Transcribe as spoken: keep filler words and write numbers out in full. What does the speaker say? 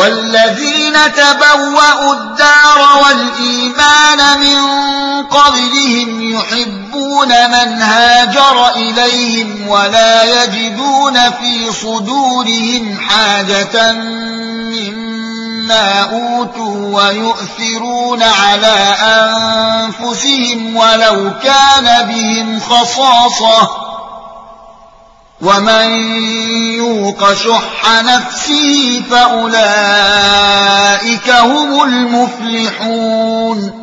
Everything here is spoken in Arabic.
والذين تبوأوا الدار والإيمان من قبلهم يحبون من هاجر إليهم ولا يجدون في صدورهم حاجة مما أوتوا ويؤثرون على أنفسهم ولو كان بهم خصاصة ومن يوق شح نفسه فأولئك هم المفلحون